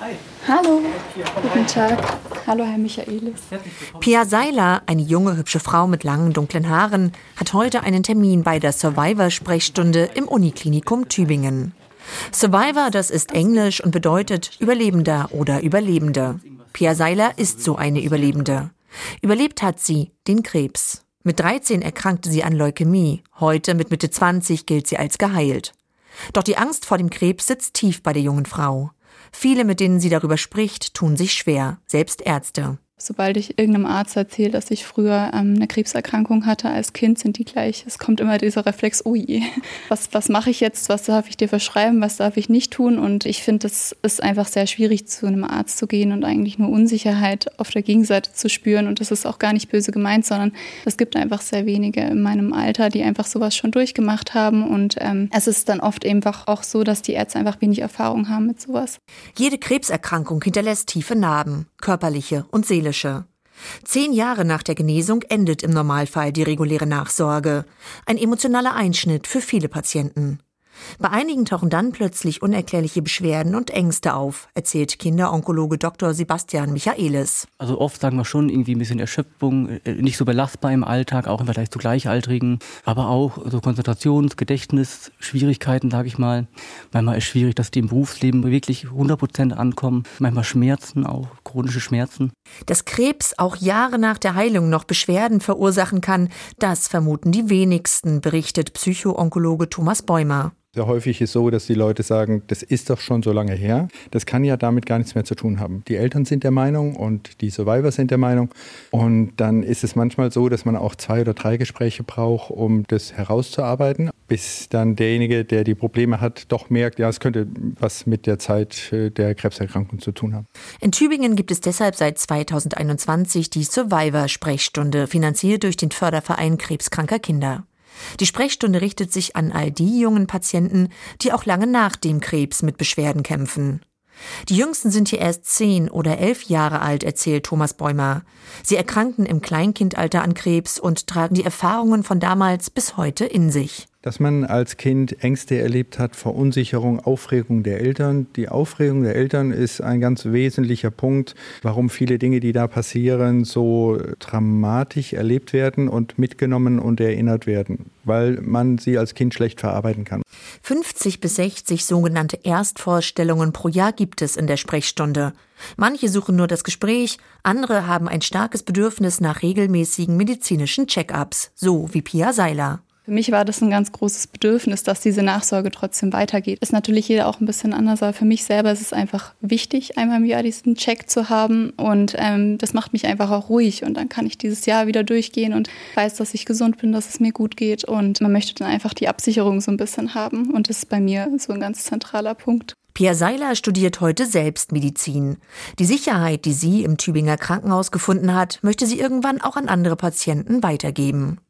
Hallo, guten Tag. Hallo, Herr Michaelis. Pia Seiler, eine junge, hübsche Frau mit langen, dunklen Haaren, hat heute einen Termin bei der Survivor-Sprechstunde im Uniklinikum Tübingen. Survivor, das ist Englisch und bedeutet Überlebender oder Überlebende. Pia Seiler ist so eine Überlebende. Überlebt hat sie den Krebs. Mit 13 erkrankte sie an Leukämie. Heute, mit Mitte 20, gilt sie als geheilt. Doch die Angst vor dem Krebs sitzt tief bei der jungen Frau. Viele, mit denen sie darüber spricht, tun sich schwer, selbst Ärzte. Sobald ich irgendeinem Arzt erzähle, dass ich früher eine Krebserkrankung hatte als Kind, sind die gleich. Es kommt immer dieser Reflex, oh je, was mache ich jetzt, was darf ich dir verschreiben, was darf ich nicht tun? Und ich finde, es ist einfach sehr schwierig, zu einem Arzt zu gehen und eigentlich nur Unsicherheit auf der Gegenseite zu spüren. Und das ist auch gar nicht böse gemeint, sondern es gibt einfach sehr wenige in meinem Alter, die einfach sowas schon durchgemacht haben. Und es ist dann oft einfach auch so, dass die Ärzte einfach wenig Erfahrung haben mit sowas. Jede Krebserkrankung hinterlässt tiefe Narben, körperliche und seelische. 10 Jahre nach der Genesung endet im Normalfall die reguläre Nachsorge. Ein emotionaler Einschnitt für viele Patienten. Bei einigen tauchen dann plötzlich unerklärliche Beschwerden und Ängste auf, erzählt Kinderonkologe Dr. Sebastian Michaelis. Also oft sagen wir schon irgendwie ein bisschen Erschöpfung, nicht so belastbar im Alltag, auch im Vergleich zu Gleichaltrigen, aber auch so Konzentrations-, Gedächtnis, Schwierigkeiten, sage ich mal. Manchmal ist es schwierig, dass die im Berufsleben wirklich 100% ankommen. Manchmal Schmerzen, auch chronische Schmerzen. Dass Krebs auch Jahre nach der Heilung noch Beschwerden verursachen kann, das vermuten die wenigsten, berichtet Psychoonkologe Thomas Bäumer. Sehr häufig ist so, dass die Leute sagen, das ist doch schon so lange her. Das kann ja damit gar nichts mehr zu tun haben. Die Eltern sind der Meinung und die Survivor sind der Meinung. Und dann ist es manchmal so, dass man auch 2 oder 3 Gespräche braucht, um das herauszuarbeiten, bis dann derjenige, der die Probleme hat, doch merkt, ja, es könnte was mit der Zeit der Krebserkrankung zu tun haben. In Tübingen gibt es deshalb seit 2021 die Survivor-Sprechstunde, finanziert durch den Förderverein krebskranker Kinder. Die Sprechstunde richtet sich an all die jungen Patienten, die auch lange nach dem Krebs mit Beschwerden kämpfen. Die Jüngsten sind hier erst 10 oder 11 Jahre alt, erzählt Thomas Bäumer. Sie erkrankten im Kleinkindalter an Krebs und tragen die Erfahrungen von damals bis heute in sich. Dass man als Kind Ängste erlebt hat, Verunsicherung, Aufregung der Eltern. Die Aufregung der Eltern ist ein ganz wesentlicher Punkt, warum viele Dinge, die da passieren, so dramatisch erlebt werden und mitgenommen und erinnert werden, weil man sie als Kind schlecht verarbeiten kann. 50 bis 60 sogenannte Erstvorstellungen pro Jahr gibt es in der Sprechstunde. Manche suchen nur das Gespräch, andere haben ein starkes Bedürfnis nach regelmäßigen medizinischen Check-ups, so wie Pia Seiler. Für mich war das ein ganz großes Bedürfnis, dass diese Nachsorge trotzdem weitergeht. Ist natürlich jeder auch ein bisschen anders, aber für mich selber ist es einfach wichtig, einmal im Jahr diesen Check zu haben und das macht mich einfach auch ruhig und dann kann ich dieses Jahr wieder durchgehen und weiß, dass ich gesund bin, dass es mir gut geht und man möchte dann einfach die Absicherung so ein bisschen haben und das ist bei mir so ein ganz zentraler Punkt. Pia Seiler studiert heute selbst Medizin. Die Sicherheit, die sie im Tübinger Krankenhaus gefunden hat, möchte sie irgendwann auch an andere Patienten weitergeben.